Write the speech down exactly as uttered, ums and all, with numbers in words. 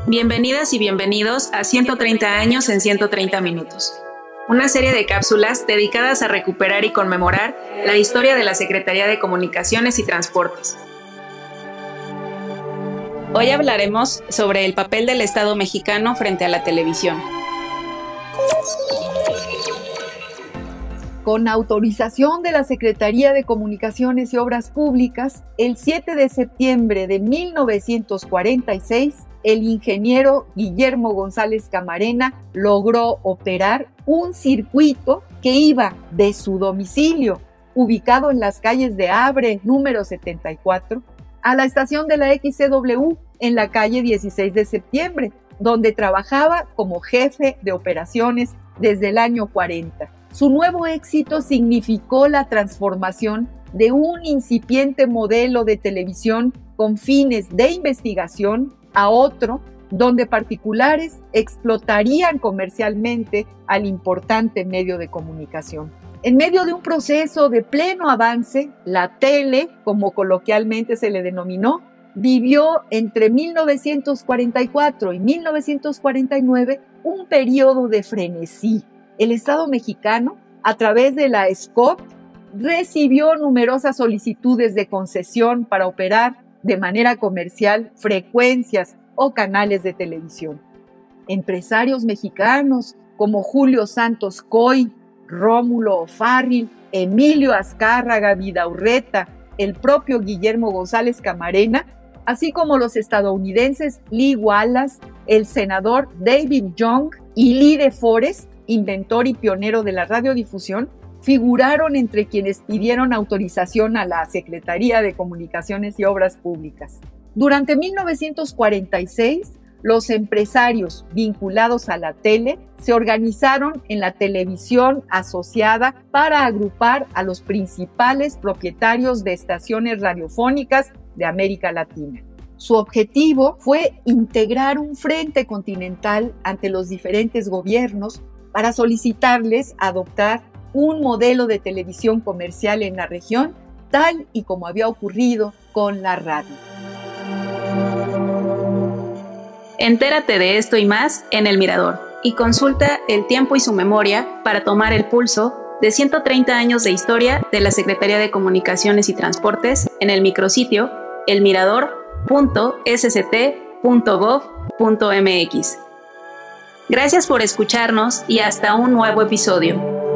Bienvenidas y bienvenidos a ciento treinta años en ciento treinta minutos, una serie de cápsulas dedicadas a recuperar y conmemorar la historia de la Secretaría de Comunicaciones y Transportes. Hoy hablaremos sobre el papel del Estado mexicano frente a la televisión. Con autorización de la Secretaría de Comunicaciones y Obras Públicas, el siete de septiembre de mil novecientos cuarenta y seis, el ingeniero Guillermo González Camarena logró operar un circuito que iba de su domicilio, ubicado en las calles de Abre, número setenta y cuatro, a la estación de la X C W en la calle dieciséis de septiembre, donde trabajaba como jefe de operaciones desde el año cuarenta. Su nuevo éxito significó la transformación de un incipiente modelo de televisión con fines de investigación a otro, donde particulares explotarían comercialmente al importante medio de comunicación. En medio de un proceso de pleno avance, la tele, como coloquialmente se le denominó, vivió entre mil novecientos cuarenta y cuatro y mil novecientos cuarenta y nueve un periodo de frenesí. El Estado mexicano, a través de la S C O P, recibió numerosas solicitudes de concesión para operar de manera comercial frecuencias o canales de televisión. Empresarios mexicanos como Julio Santos Coy, Rómulo O'Farrill, Emilio Azcárraga Vidaurreta, el propio Guillermo González Camarena, así como los estadounidenses Lee Wallace, el senador David Young y Lee DeForest, inventor y pionero de la radiodifusión, figuraron entre quienes pidieron autorización a la Secretaría de Comunicaciones y Obras Públicas. Durante mil novecientos cuarenta y seis, los empresarios vinculados a la tele se organizaron en la televisión asociada para agrupar a los principales propietarios de estaciones radiofónicas de América Latina. Su objetivo fue integrar un frente continental ante los diferentes gobiernos para solicitarles adoptar un modelo de televisión comercial en la región, tal y como había ocurrido con la radio. Entérate de esto y más en El Mirador y consulta El Tiempo y su Memoria para tomar el pulso de ciento treinta años de historia de la Secretaría de Comunicaciones y Transportes en el micrositio el mirador punto s c t punto gov punto m x. Gracias por escucharnos y hasta un nuevo episodio.